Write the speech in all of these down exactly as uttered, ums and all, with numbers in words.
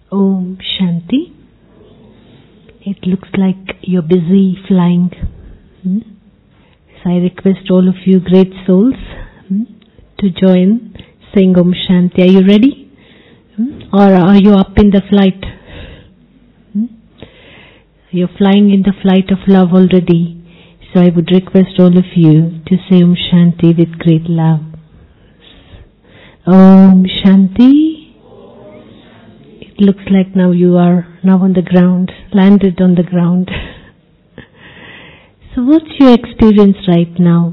Om Shanti. It looks like you're busy flying. Hmm? So I request all of you great souls hmm, to join saying Om Shanti. Are you ready? Hmm? Or are you up in the flight? Hmm? You're flying in the flight of love already. So I would request all of you to say Om Shanti with great love. Om Shanti. It looks like now you are now on the ground, landed on the ground. So what's your experience right now?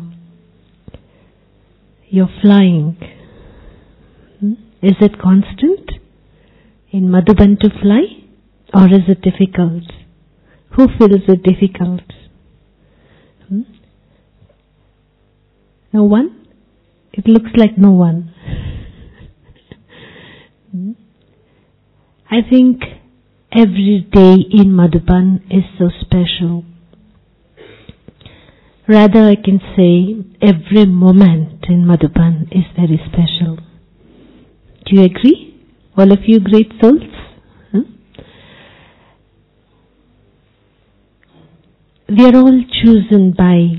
You're flying. Hmm? Is it constant in Madhuban to fly? Or is it difficult? Who feels it difficult? Hmm? No one? It looks like no one. hmm? I think every day in Madhuban is so special. Rather, I can say every moment in Madhuban is very special. Do you agree? All of you great souls? Huh? We are all chosen by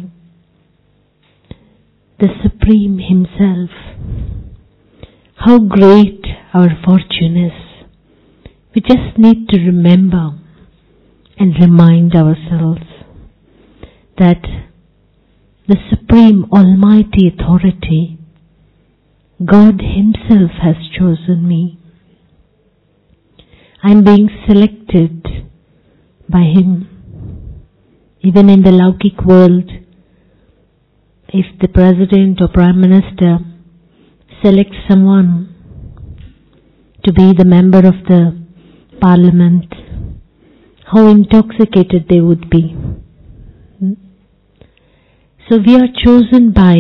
the Supreme Himself. How great our fortune is. We just need to remember and remind ourselves that the Supreme Almighty Authority, God Himself has chosen me. I am being selected by Him. Even in the Laukik world, if the President or Prime Minister selects someone to be the member of the Parliament, how intoxicated they would be. Hmm? So we are chosen by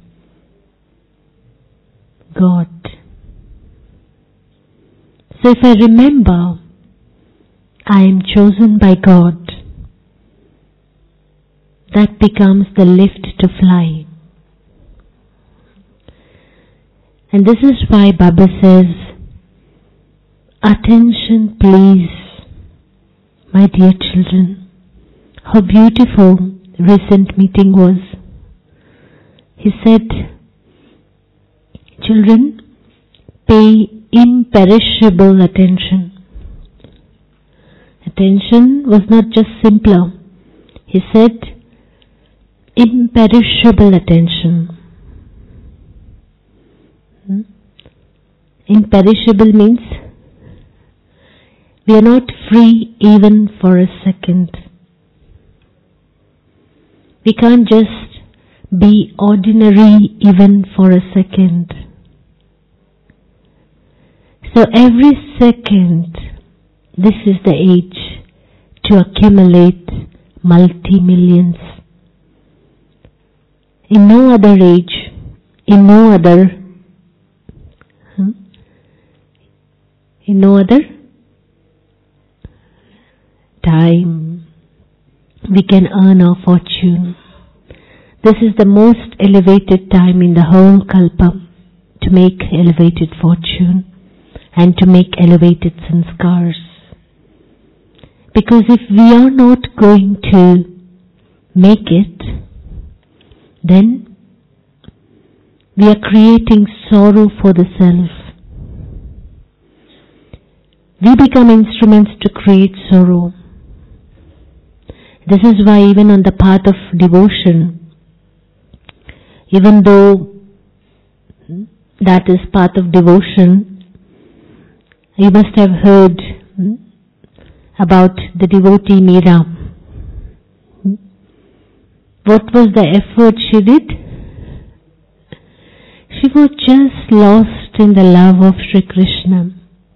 God. So if I remember, I am chosen by God, that becomes the lift to fly. And this is why Baba says, attention please, my dear children. How beautiful recent meeting was. He said, children, pay imperishable attention. Attention was not just simpler. He said, imperishable attention. Hmm? Imperishable means we are not free even for a second. We can't just be ordinary even for a second. So every second, this is the age to accumulate multi-millions. In no other age, in no other, hmm? in no other time, we can earn our fortune. This is the most elevated time in the whole Kalpa to make elevated fortune and to make elevated sanskars. Because if we are not going to make it, then we are creating sorrow for the self. We become instruments to create sorrow. This is why even on the path of devotion, even though that is path of devotion, you must have heard about the devotee Meera. What was the effort she did? She was just lost in the love of Sri Krishna.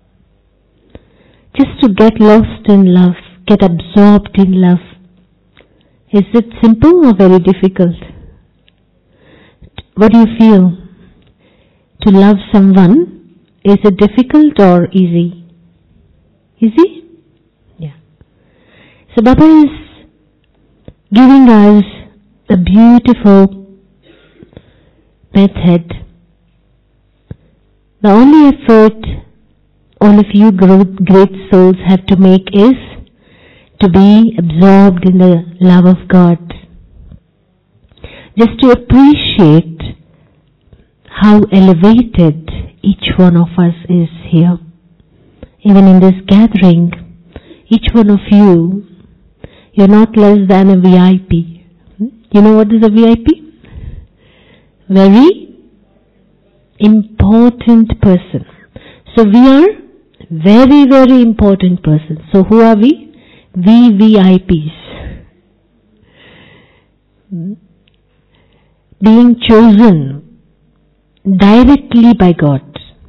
Just to get lost in love, get absorbed in love. Is it simple or very difficult? What do you feel? To love someone, is it difficult or easy? Easy? Yeah. So Baba is giving us a beautiful method. The only effort all of you great souls have to make is to be absorbed in the love of God. Just to appreciate how elevated each one of us is here. Even in this gathering, each one of you, you're not less than a V I P. You know what is a V I P? Very important person. So we are very, very important persons. So who are we? We V I Ps. Being chosen directly by God.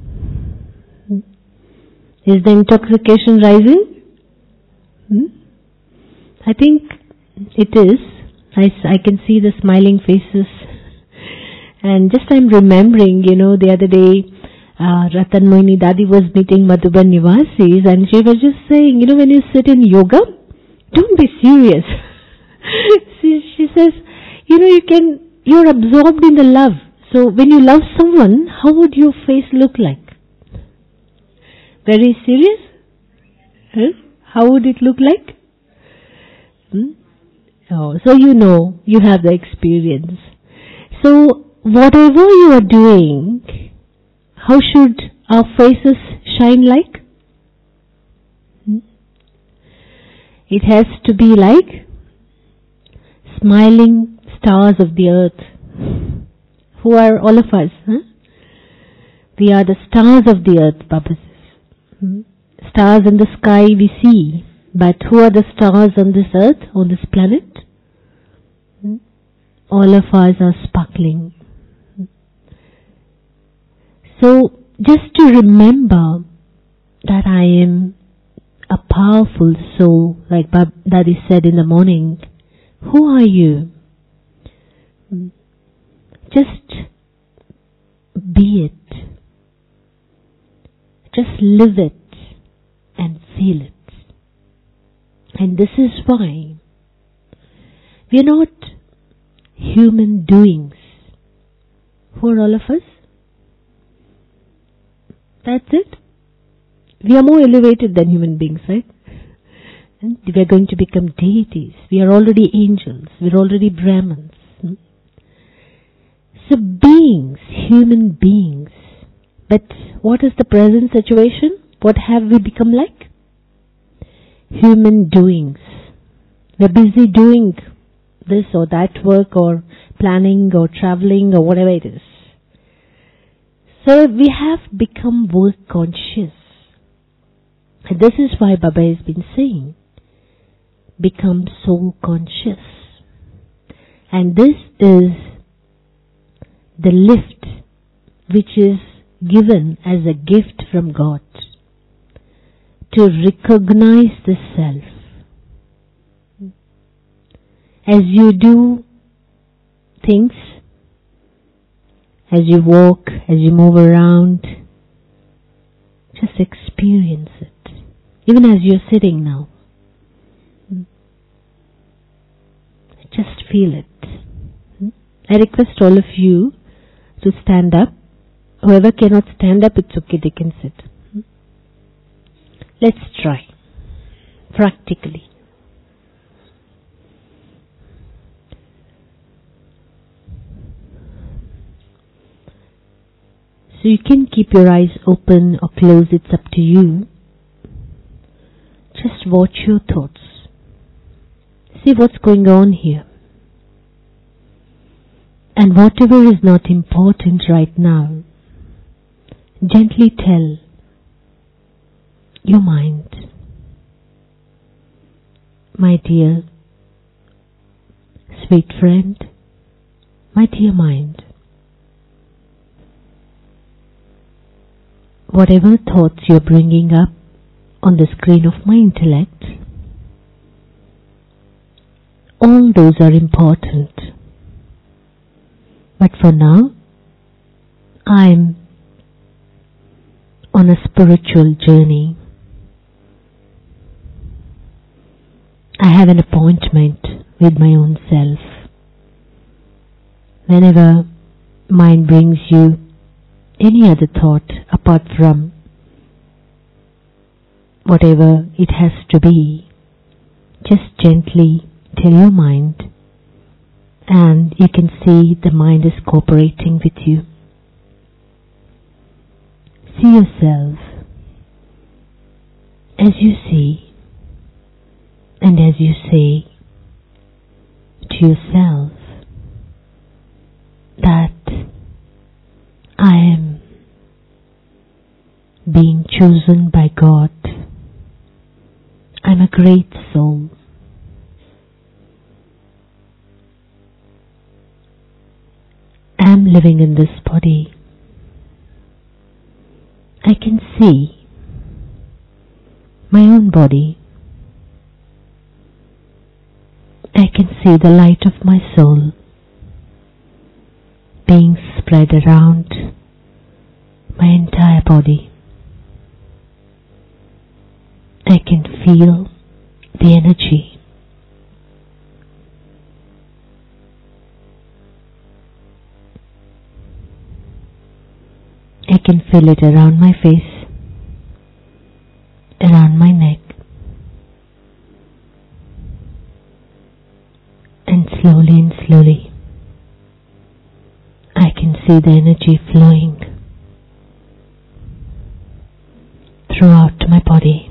Is the intoxication rising? Hmm? I think it is. I, I can see the smiling faces. And just I'm remembering, you know, the other day, uh, Ratan Moini Dadi was meeting Madhuban Nivasis, and she was just saying, you know, when you sit in yoga, don't be serious. she, she says, you know, you can, you're absorbed in the love. So when you love someone, how would your face look like? Very serious? Huh? How would it look like? Hmm? Oh, so you know, you have the experience. So whatever you are doing, how should our faces shine like? Hmm? It has to be like smiling stars of the earth. Who are all of us? Huh? We are the stars of the earth, Baba says. Hmm? Stars in the sky we see, but who are the stars on this earth, on this planet? Hmm? All of us are sparkling. Hmm? So, just to remember that I am a powerful soul, like Bab Daddy said in the morning. Who are you? Hmm? Just be it. Just live it and feel it. And this is why we are not human doings. Who are all of us? That's it. We are more elevated than human beings, right? And we are going to become deities. We are already angels. We are already Brahmins. So beings, human beings. But what is the present situation? What have we become like? Human doings. We're busy doing this or that work or planning or traveling or whatever it is. So we have become work conscious. And this is why Baba has been saying, become soul conscious. And this is the lift which is given as a gift from God to recognize the self. As you do things, as you walk, as you move around, just experience it. Even as you're sitting now, just feel it. I request all of you to stand up. Whoever cannot stand up, it's okay, they can sit. Let's try, practically. So you can keep your eyes open or close, it's up to you. Just watch your thoughts. See what's going on here. And whatever is not important right now, gently tell your mind, my dear, sweet friend, my dear mind, whatever thoughts you're bringing up on the screen of my intellect, all those are important. But for now, I'm on a spiritual journey. I have an appointment with my own self. Whenever mind brings you any other thought apart from whatever it has to be, just gently tell your mind, and you can see the mind is cooperating with you. See yourself as you see, and as you say to yourself that I am being chosen by God. I'm a great soul. I'm living in this body. I can see my own body. I can see the light of my soul being spread around my entire body. I can feel the energy. I can feel it around my face, around my neck, and slowly and slowly I can see the energy flowing throughout my body.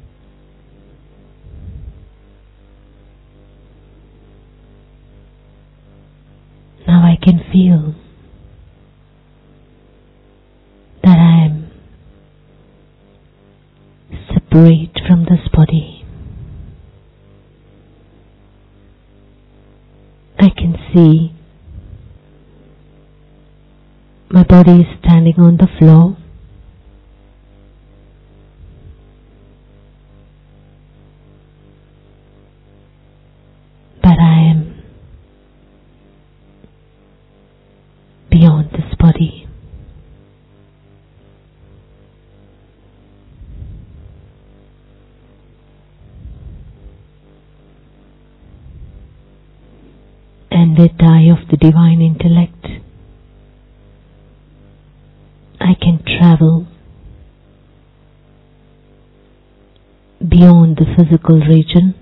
Now I can feel that I am separate from this body. I can see my body is standing on the floor. But I am beyond this body. And with the eye of the divine intellect, I can travel beyond the physical region.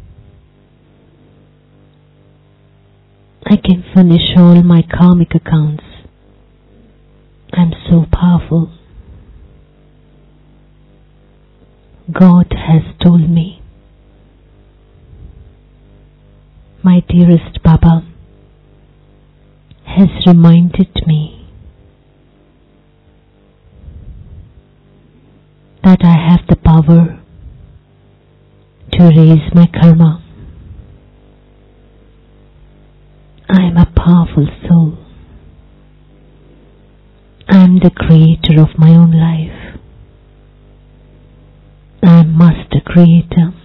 I can finish all my karmic accounts. I'm so powerful. God has told me, my dearest Baba has reminded me that I have the power to erase my karma. I am a powerful soul. I am the creator of my own life. I am master creator.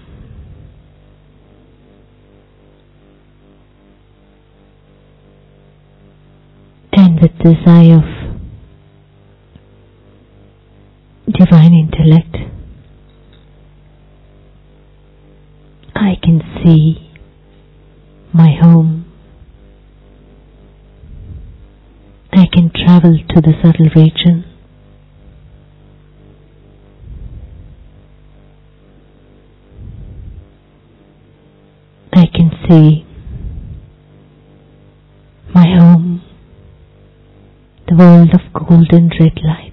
And with this eye of divine intellect, I can see my home. I can travel to the subtle region. I can see my home, the world of golden red light.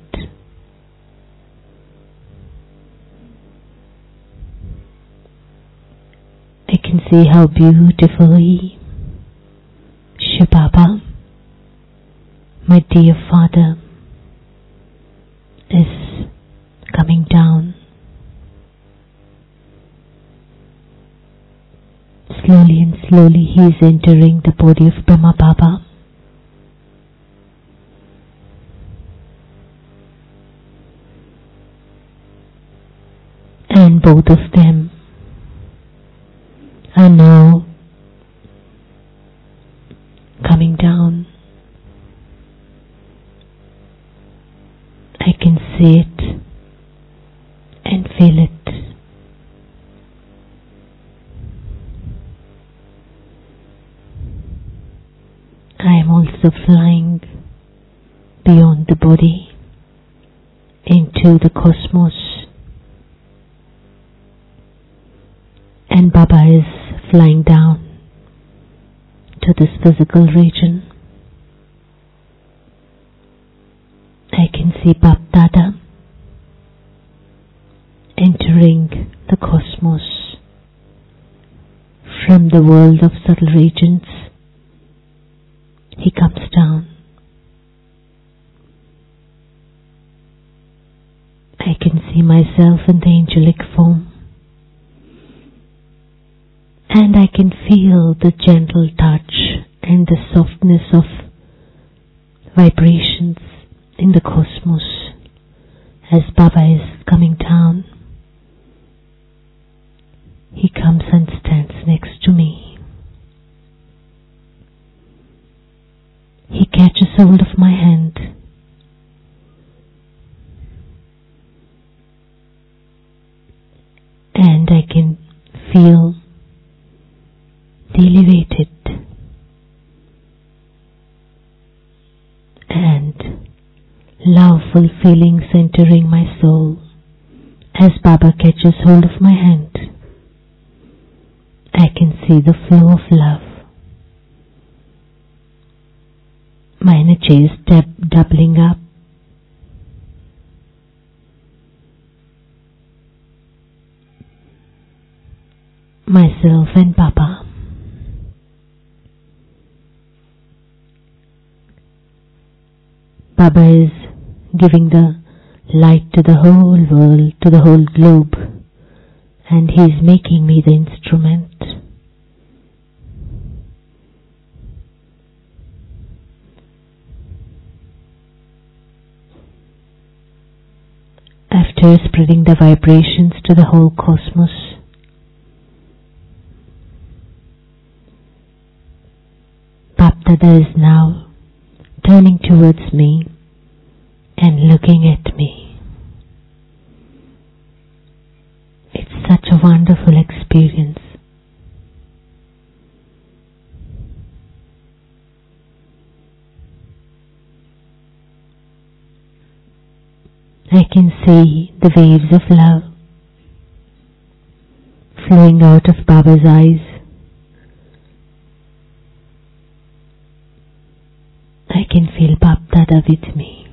I can see how beautifully Shiv Baba, my dear Father, is coming down. Slowly and slowly he is entering the body of Brahma Baba. And both of them are now coming down. I can see it and feel it. I am also flying beyond the body into the cosmos. And Baba is flying down to this physical region. I can see Bap Dada entering the cosmos from the world of subtle regions. He comes down. I can see myself in the angelic form, and I can feel the gentle touch and the softness of vibrations in the cosmos as Baba is coming down. He comes and stands next to me. He catches hold of my hand. And I can feel the elevated and loveful feelings entering my soul as Baba catches hold of my hand. I can see the flow of love. My energy is dub- doubling up. Myself and Baba. Baba is giving the light to the whole world, to the whole globe, and he is making me the instrument. After spreading the vibrations to the whole cosmos, Bap Dada is now turning towards me and looking at me. It's such a wonderful experience. I can see the waves of love flowing out of Baba's eyes. I can feel Bap Dada with me.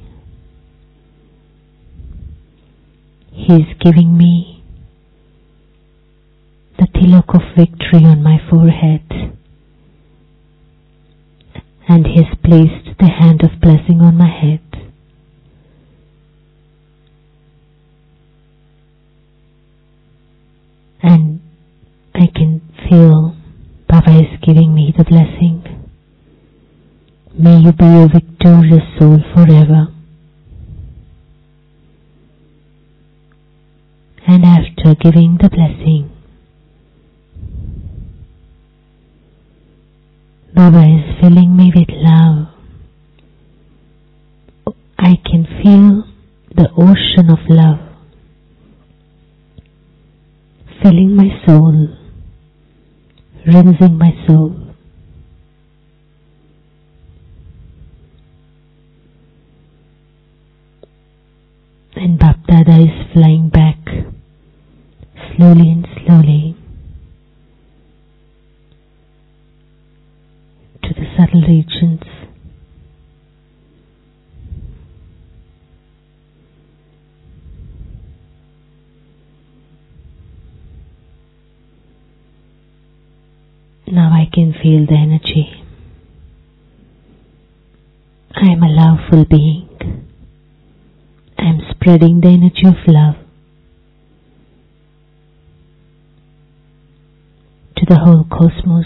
He is giving me the tilak of victory on my forehead, and he has placed the hand of blessing on my head. And I can feel Baba is giving me the blessing. May you be a victorious soul forever. And after giving the blessing, Baba is filling me with love. I can feel the ocean of love filling my soul, rinsing my soul. And Bap Dada is flying back, slowly and slowly, to the subtle regions. Now I can feel the energy. I am a loveful being. I am spreading the energy of love to the whole cosmos,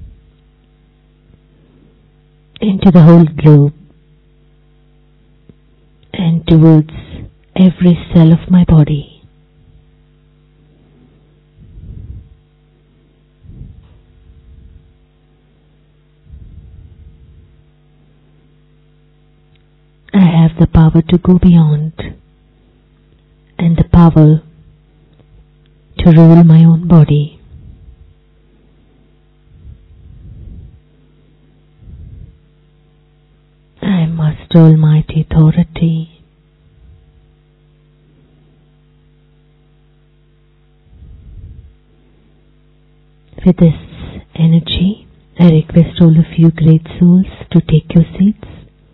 into the whole globe, and towards every cell of my body. I have the power to go beyond and the power to rule my own body. I am Master Almighty Authority. With this energy, I request all of you great souls to take your seats.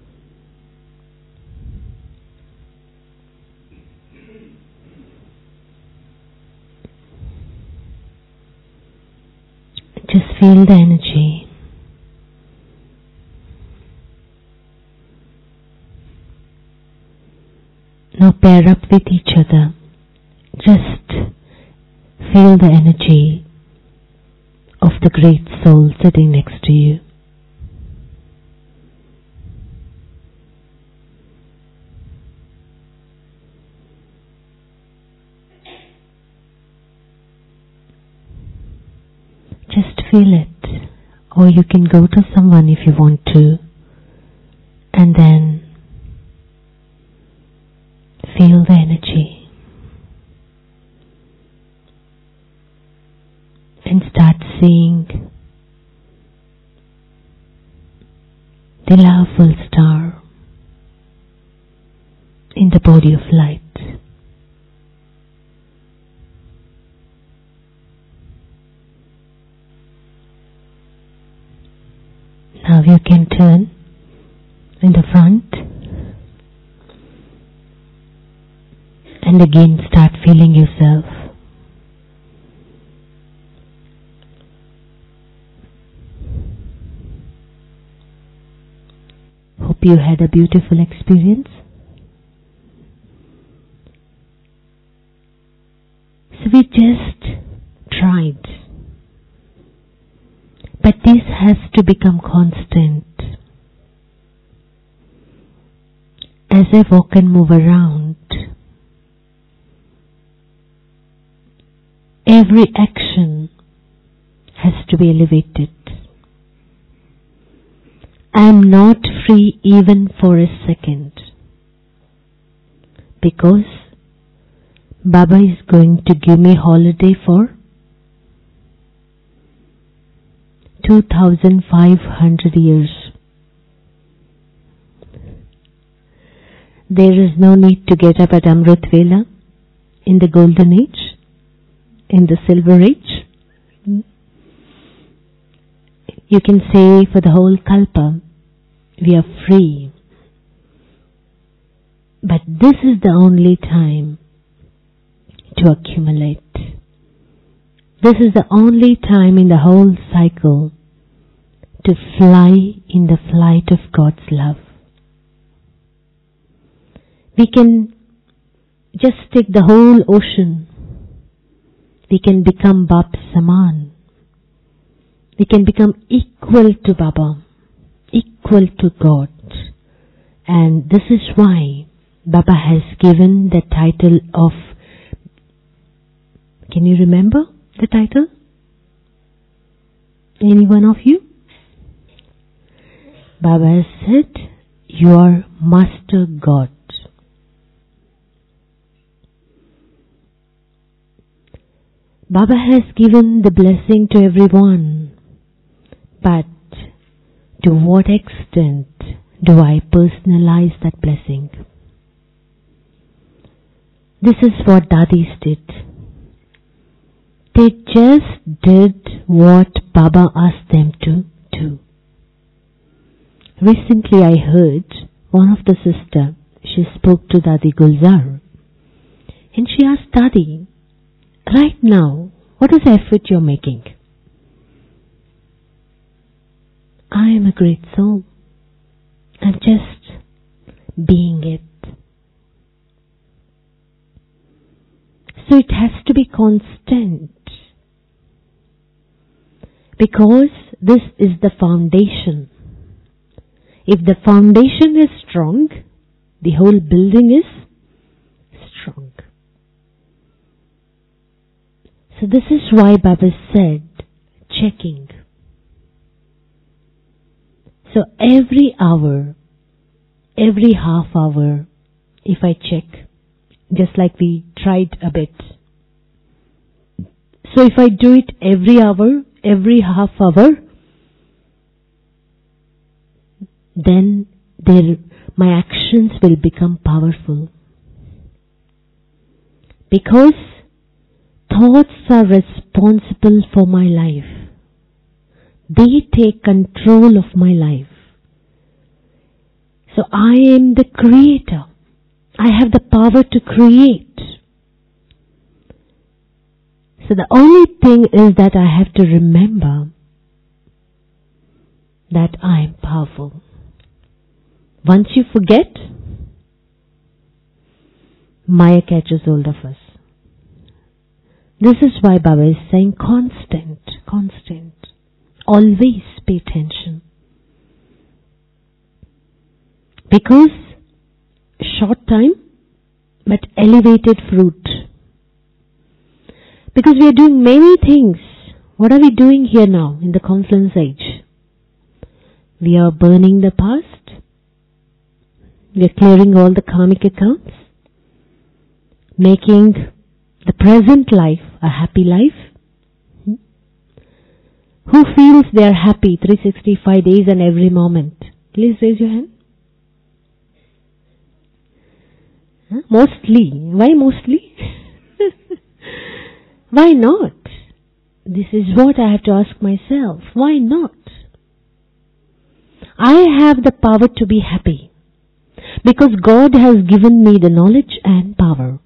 Just feel the energy. Now pair up with each other. Just feel the energy of the great soul sitting next to you. Just feel it, or you can go to someone if you want to, and then feel the energy and start seeing the loveful star in the body of light. Now you can turn in the front and again start feeling yourself. Hope you had a beautiful experience. So we just tried. But this has to become constant. As I walk and move around, every action has to be elevated. I am not free even for a second, because Baba is going to give me holiday for two thousand five hundred years. There is no need to get up at Amrit Vela in the golden age, in the silver age. You can say for the whole Kalpa, we are free. But this is the only time to accumulate. This is the only time in the whole cycle to fly in the flight of God's love. We can just take the whole ocean. We can become Bab Saman. We can become equal to Baba, equal to God. And this is why Baba has given the title of, can you remember the title? Any one of you? Baba has said, you are Master God. Baba has given the blessing to everyone, but to what extent do I personalize that blessing? This is what Dadis did. They just did what Baba asked them to do. Recently I heard one of the sister, she spoke to Dadi Gulzar, and she asked Dadi, right now, what is the effort you're making? I am a great soul. I'm just being it. So it has to be constant. Because this is the foundation. If the foundation is strong, the whole building is strong. So this is why Baba said, checking. So every hour, every half hour, if I check, just like we tried a bit. So if I do it every hour, every half hour, then there, my actions will become powerful. Because thoughts are responsible for my life. They take control of my life. So I am the creator. I have the power to create. So the only thing is that I have to remember that I am powerful. Once you forget, Maya catches hold of us. This is why Baba is saying constant, constant. Always pay attention. Because short time, but elevated fruit. Because we are doing many things. What are we doing here now in the confluence age? We are burning the past. We are clearing all the karmic accounts. Making the present life a happy life. Hmm? Who feels they are happy three hundred sixty-five days and every moment? Please raise your hand. Huh? Mostly. Why mostly? Why not? This is what I have to ask myself. Why not? I have the power to be happy because God has given me the knowledge and power.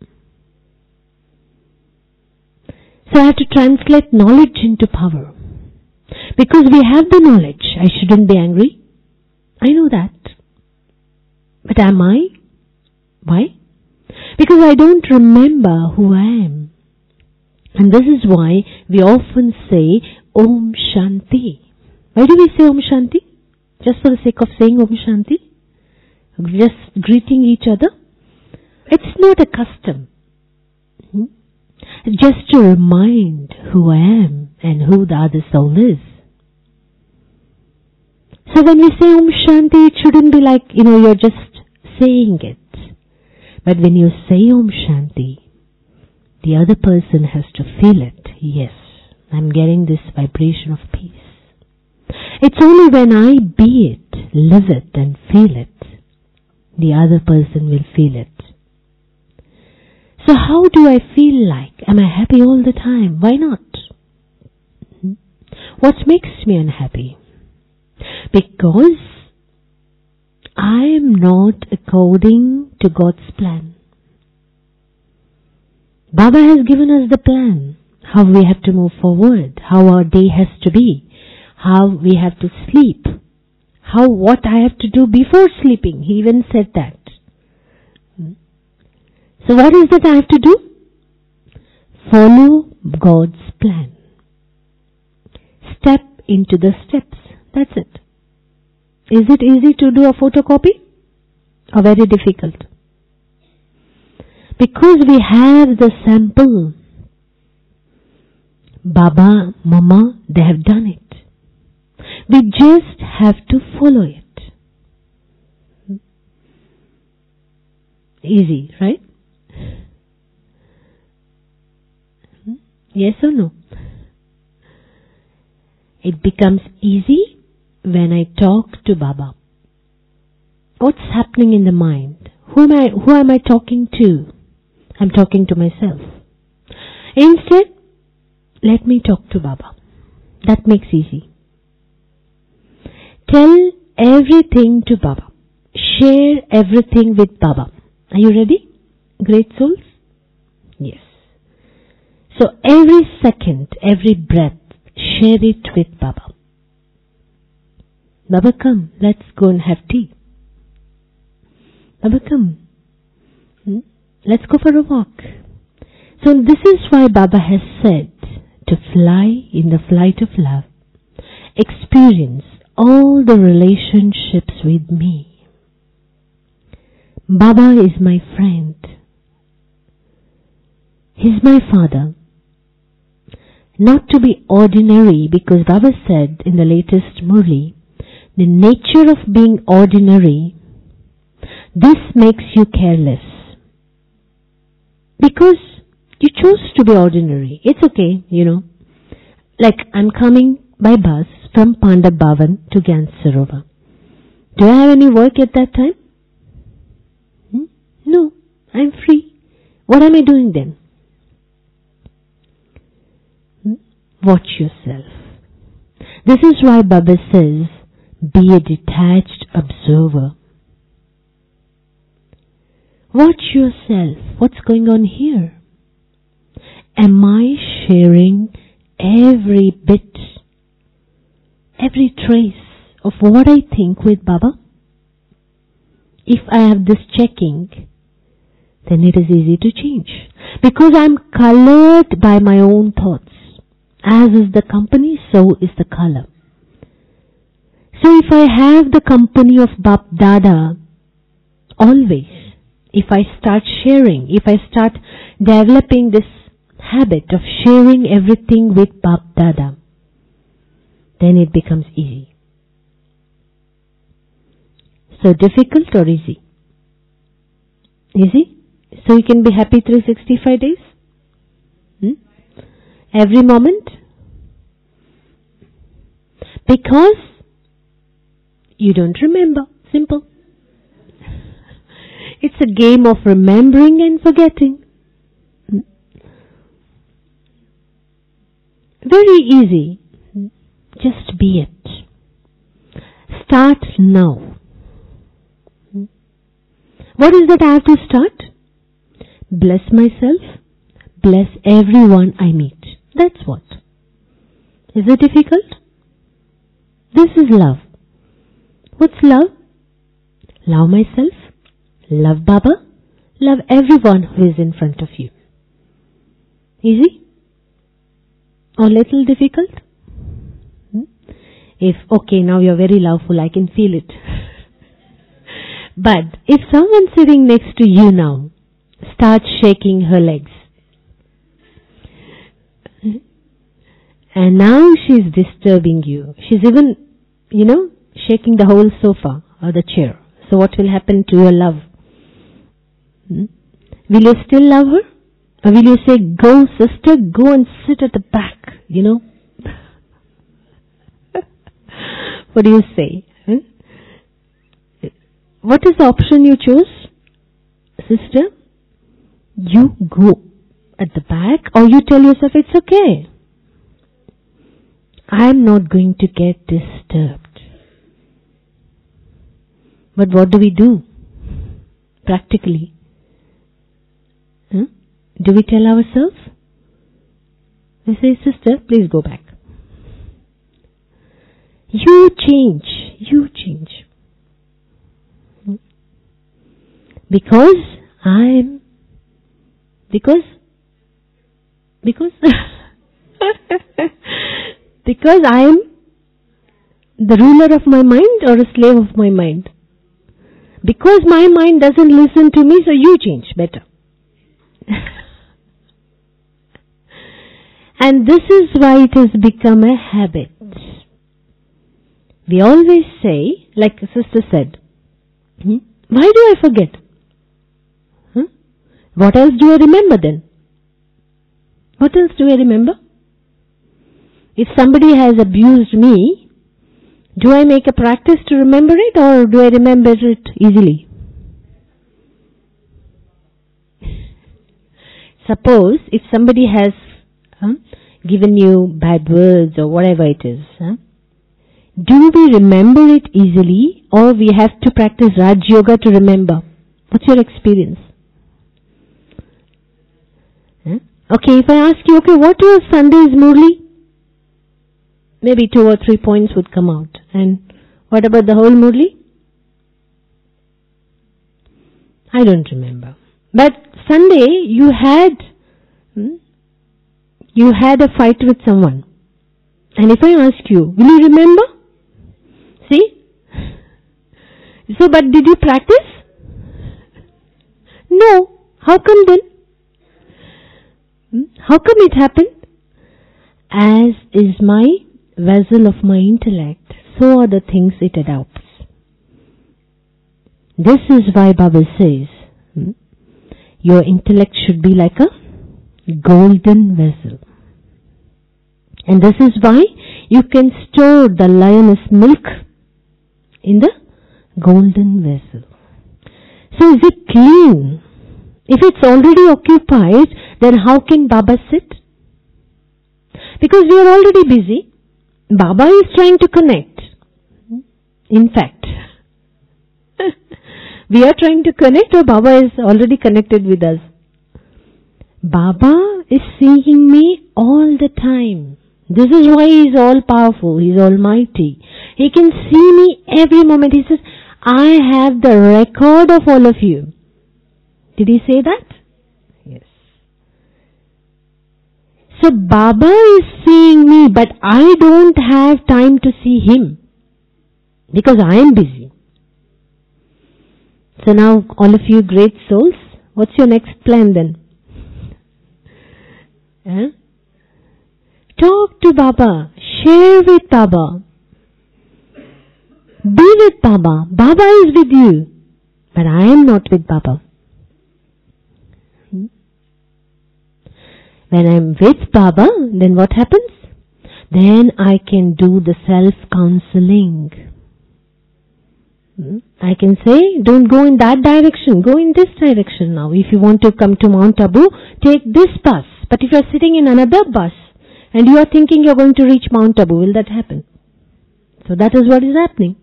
So I have to translate knowledge into power. Because we have the knowledge, I shouldn't be angry. I know that. But am I? Why? Because I don't remember who I am. And this is why we often say Om Shanti. Why do we say Om Shanti? Just for the sake of saying Om Shanti? Just greeting each other? It's not a custom. Hmm? Just to remind who I am and who the other soul is. So when we say Om Shanti, it shouldn't be like, you know, you're just saying it. But when you say Om Shanti, the other person has to feel it. Yes, I'm getting this vibration of peace. It's only when I be it, live it and feel it, the other person will feel it. So how do I feel like? Am I happy all the time? Why not? What makes me unhappy? Because I am not according to God's plan. Baba has given us the plan, how we have to move forward, how our day has to be, how we have to sleep, how what I have to do before sleeping. He even said that. So what is that I have to do? Follow God's plan. Step into the steps. That's it. Is it easy to do a photocopy? Or very difficult? Because we have the sample. Baba, Mama, they have done it. We just have to follow it. Easy, right? Yes or no? It becomes easy when I talk to Baba. What's happening in the mind? Who am I, who am I talking to? I'm talking to myself. Instead, let me talk to Baba. That makes easy. Tell everything to Baba. Share everything with Baba. Are you ready? Great souls? Yes. So every second, every breath, share it with Baba. Baba, come, let's go and have tea. Baba, come. Hmm? Let's go for a walk. So this is why Baba has said to fly in the flight of love. Experience all the relationships with me. Baba is my friend. He's my father. Not to be ordinary, because Baba said in the latest Murli, the nature of being ordinary, this makes you careless. Because you chose to be ordinary. It's okay, you know. Like I'm coming by bus from Pandab Bhavan to Gyan Sarovar. Do I have any work at that time? Hmm? No, I'm free. What am I doing then? Hmm? Watch yourself. This is why Baba says, be a detached observer. Watch yourself. What's going on here? Am I sharing every bit, every trace of what I think with Baba? If I have this checking, then it is easy to change. Because I'm colored by my own thoughts. As is the company, so is the color. So if I have the company of Bap Dada, always, if I start sharing, if I start developing this habit of sharing everything with Bap Dada, then it becomes easy. So difficult or easy? Easy? So you can be happy three hundred sixty-five days? Hmm? Every moment? Because you don't remember. Simple. It's a game of remembering and forgetting. Very easy. Just be it. Start now. What is that I have to start? Bless myself. Bless everyone I meet. That's what. Is it difficult? This is love. What's love? Love myself. Love Baba. Love everyone who is in front of you. Easy? Or little difficult? Hmm? If, okay, now you're very loveful, I can feel it. But if someone sitting next to you now starts shaking her legs, and now she's disturbing you, she's even, you know, shaking the whole sofa or the chair. So what will happen to your love? Hmm? Will you still love her? Or will you say, go sister, go and sit at the back, you know? What do you say? Hmm? What is the option you choose? Sister, you go at the back, or you tell yourself it's okay. I'm not going to get disturbed. But what do we do? Practically. Huh? Do we tell ourselves? We say, sister, please go back. You change. You change. Because I'm, because, because, because I'm the ruler of my mind or a slave of my mind? Because my mind doesn't listen to me, so you change better. And this is why it has become a habit. We always say, like a sister said, hmm, why do I forget? Huh? What else do I remember then? What else do I remember? If somebody has abused me, do I make a practice to remember it, or do I remember it easily? Suppose if somebody has huh, given you bad words or whatever it is, huh, do we remember it easily, or we have to practice Raj Yoga to remember? What's your experience? Huh? Okay, if I ask you, okay, what was Sunday's Murli? Maybe two or three points would come out. And what about the whole Murli? I don't remember. But Sunday you had, hmm, you had a fight with someone. And if I ask you, will you remember? See? So, but did you practice? No. How come then? Hmm? How come it happened? As is my vessel of my intellect, so are the things it adopts. This is why Baba says, hmm, your intellect should be like a golden vessel. And this is why you can store the lioness milk in the golden vessel. So is it clean? If it's already occupied, then how can Baba sit? Because we are already busy. Baba is trying to connect. In fact, we are trying to connect, or Baba is already connected with us? Baba is seeing me all the time. This is why He is all powerful. He is almighty. He can see me every moment. He says, I have the record of all of you. Did He say that? Yes. So Baba is seeing me, but I don't have time to see Him because I am busy. So now all of you great souls, what's your next plan then? Huh? Talk to Baba. Share with Baba. Be with Baba. Baba is with you. But I am not with Baba. Hmm? When I am with Baba, then what happens? Then I can do the self-counseling. Hmm? I can say, don't go in that direction. Go in this direction now. If you want to come to Mount Abu, take this bus. But if you are sitting in another bus and you are thinking you are going to reach Mount Abu, will that happen? So that is what is happening.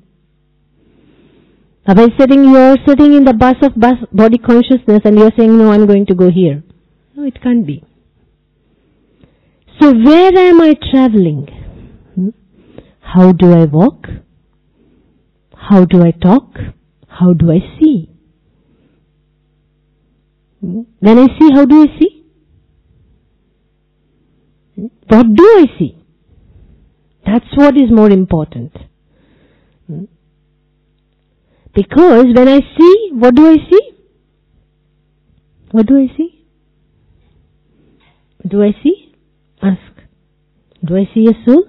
Now, sitting, you are sitting in the bus of bus, body consciousness and you are saying, no, I am going to go here. No, it can't be. So where am I traveling? Hmm? How do I walk? How do I talk? How do I see? Hmm? When I see, how do I see? What do I see? That's what is more important. Hmm? Because when I see, what do I see? What do I see? What do I see? Ask. Do I see a soul?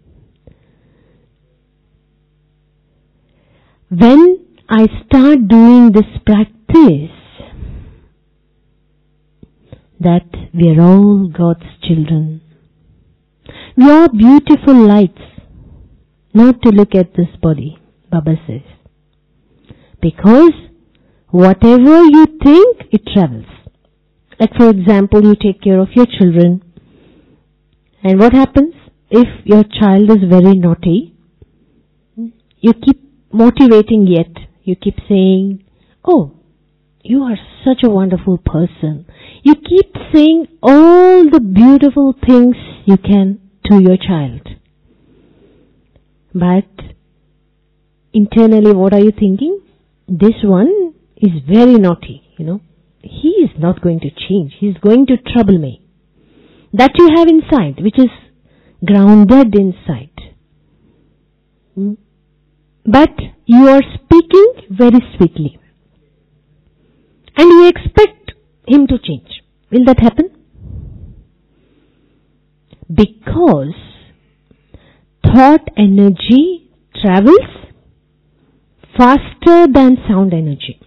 When I start doing this practice, that we are all God's children. We are beautiful lights, not to look at this body, Baba says. Because whatever you think, it travels. Like for example, you take care of your children. And what happens? If your child is very naughty, you keep motivating yet. You keep saying, oh, you are such a wonderful person. You keep saying all the beautiful things you can to your child. But internally, what are you thinking? This one is very naughty, you know. He is not going to change. He is going to trouble me. That you have inside, which is grounded inside. But you are speaking very sweetly. And you expect him to change. Will that happen? Because thought energy travels faster than sound energy.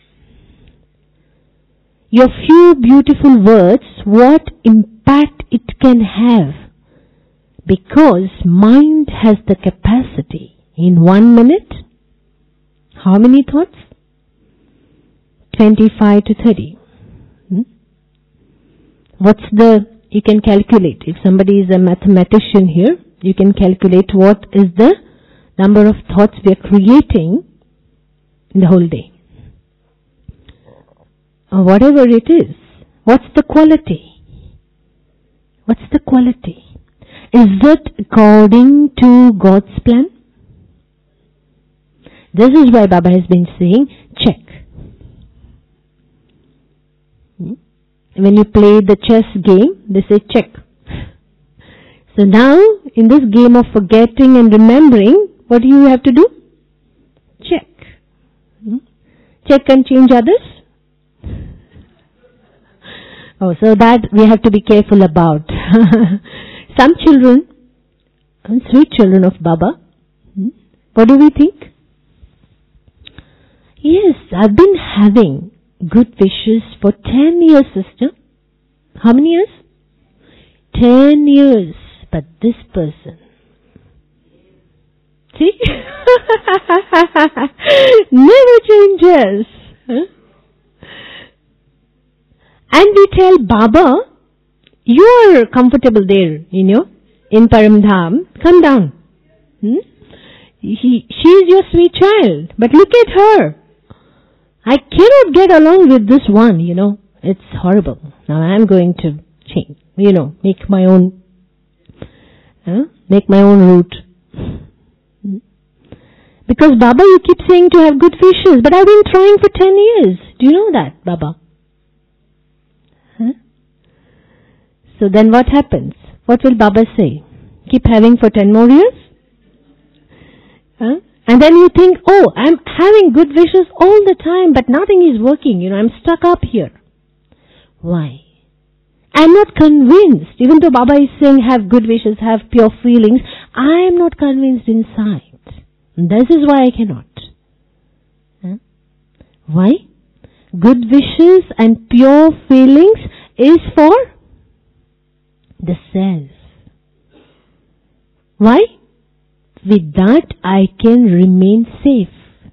Your few beautiful words, what impact it can have. Because mind has the capacity in one minute. How many thoughts? twenty-five to thirty. Hmm? What's the, you can calculate. If somebody is a mathematician here, you can calculate what is the number of thoughts we are creating in the whole day. Or whatever it is. What's the quality? What's the quality? Is it according to God's plan? This is why Baba has been saying, check. When you play the chess game, they say check. So now, in this game of forgetting and remembering, what do you have to do? Check. Check and change others. Oh, so that we have to be careful about. Some children, sweet children of Baba, what do we think? Yes, I've been having good wishes for ten years, sister. How many years? Ten years. But this person, see? Never changes. Huh? And we tell Baba, you are comfortable there, you know, in Paramdham, come down. Hmm? He, she is your sweet child, but look at her. I cannot get along with this one, you know. It's horrible. Now I am going to change, you know, make my own, uh, make my own route. Hmm? Because Baba, you keep saying to have good wishes, but I've been trying for ten years. Do you know that, Baba? Huh? So then what happens? What will Baba say? Keep having for ten more years? Huh? And then you think, oh, I'm having good wishes all the time, but nothing is working. You know, I'm stuck up here. Why? I'm not convinced. Even though Baba is saying have good wishes, have pure feelings, I am not convinced inside. And this is why I cannot. Huh? Why? Good wishes and pure feelings is for the self. Why? With that I can remain safe.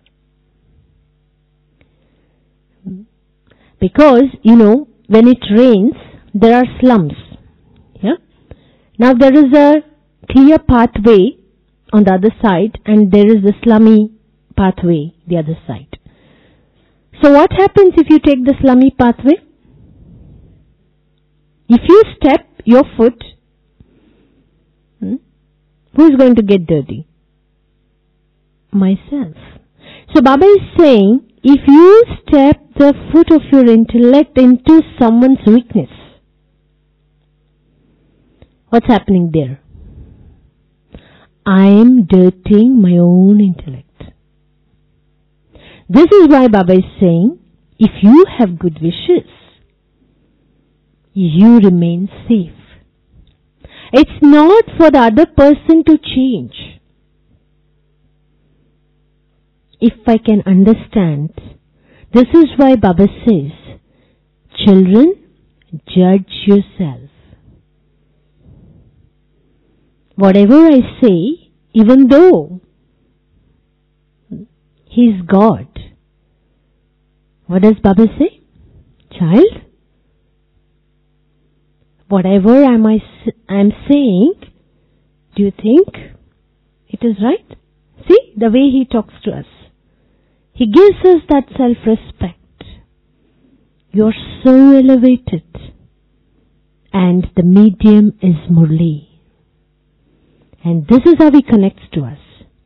Because, you know, when it rains, there are slums. Yeah? Now there is a clear pathway on the other side and there is the slummy pathway the other side. So what happens if you take the slummy pathway? If you step your foot, hmm, who is going to get dirty? Myself. So Baba is saying, if you step the foot of your intellect into someone's weakness, what's happening there? I am dirtying my own intellect. This is why Baba is saying, if you have good wishes, you remain safe. It's not for the other person to change. If I can understand, this is why Baba says, children, judge yourself. Whatever I say, even though He is God, what does Baba say? Child, whatever am I am saying, do you think it is right? See the way He talks to us. He gives us that self-respect. You are so elevated. And the medium is Murli. And this is how He connects to us.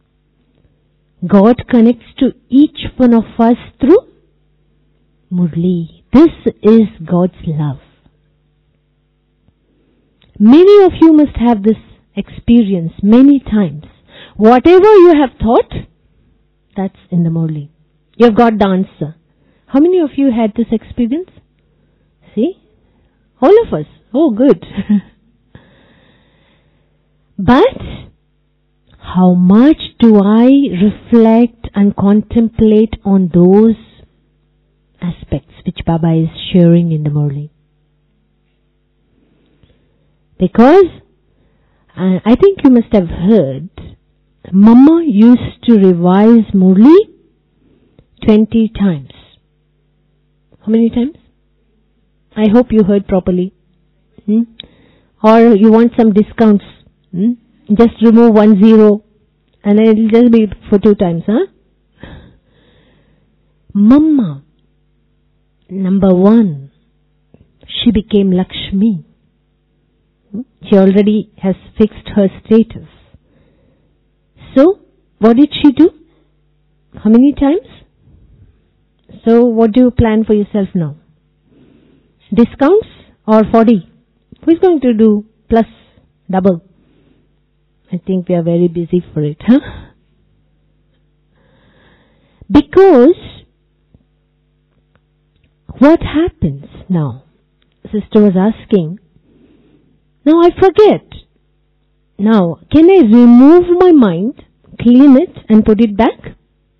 God connects to each one of us through Murli. This is God's love. Many of you must have this experience many times. Whatever you have thought, that's in the Murli. You have got the answer. How many of you had this experience? See? All of us. Oh, good. But how much do I reflect and contemplate on those aspects which Baba is sharing in the Murli? Because uh, I think you must have heard, Mama used to revise Murli twenty times. How many times? I hope you heard properly. Hmm? Or you want some discounts. Hmm? Just remove one zero and it will just be for two times. Huh? Mama, number one, she became Lakshmi. She already has fixed her status. So, what did she do? How many times? So, what do you plan for yourself now? Discounts or forty? Who is going to do plus double? I think we are very busy for it, huh? Because what happens now? Sister was asking, now I forget. Now, can I remove my mind, clean it and put it back?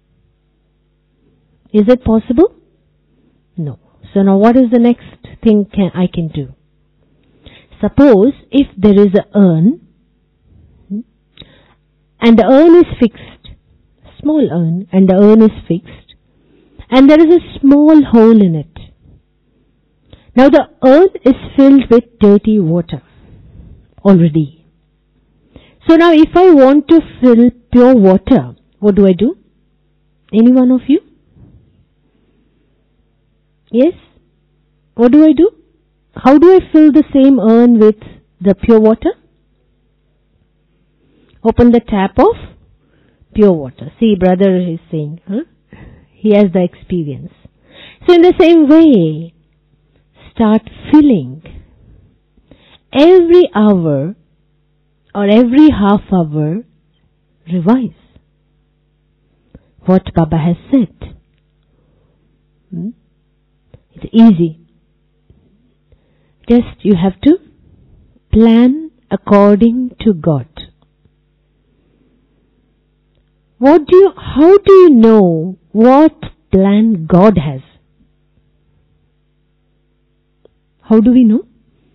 Is it possible? No. So now what is the next thing can, I can do? Suppose if there is an urn and the urn is fixed, small urn and the urn is fixed and there is a small hole in it. Now the urn is filled with dirty water already. So now if I want to fill pure water, what do I do? Any one of you? Yes? What do I do? How do I fill the same urn with the pure water? Open the tap of pure water. See, brother is saying, huh? He has the experience. So in the same way, start filling. Every hour or every half hour, revise what Baba has said. Hmm? It's easy. Just you have to plan according to God. What do you, how do you know what plan God has? How do we know?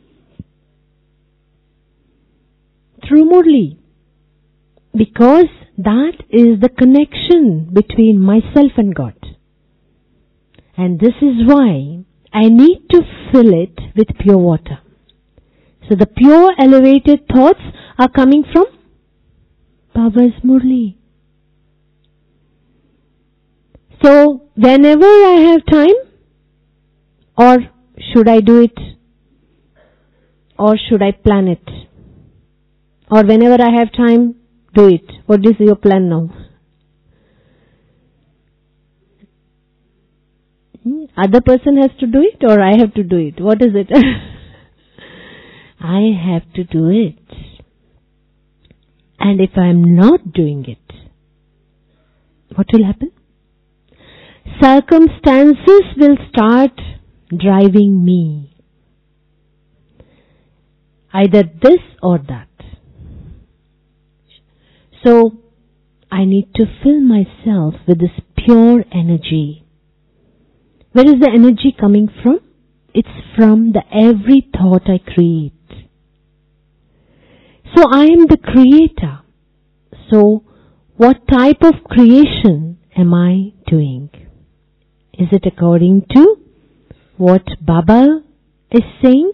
Through Murli. Because that is the connection between myself and God. And this is why I need to fill it with pure water. So the pure elevated thoughts are coming from Baba's Murli. So whenever I have time, or should I do it, or should I plan it? Or whenever I have time, do it. What is your plan now? Hmm? Other person has to do it or I have to do it? What is it? I have to do it. And if I am not doing it, what will happen? Circumstances will start driving me. Either this or that. So, I need to fill myself with this pure energy. Where is the energy coming from? It's from the every thought I create. So, I am the creator. So, what type of creation am I doing? Is it according to what Baba is saying?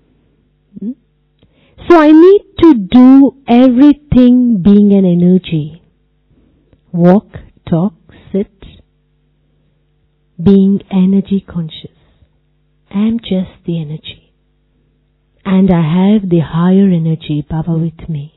So I need to do everything being an energy. Walk, talk, sit, being energy conscious. I am just the energy. And I have the higher energy, Baba, with me.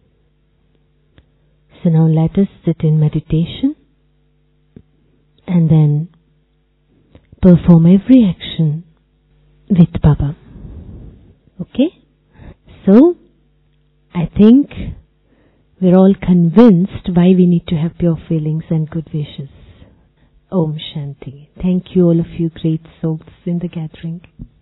So now let us sit in meditation and then perform every action with Baba. Okay? So, I think we're all convinced why we need to have pure feelings and good wishes. Om Shanti. Thank you all of you great souls in the gathering.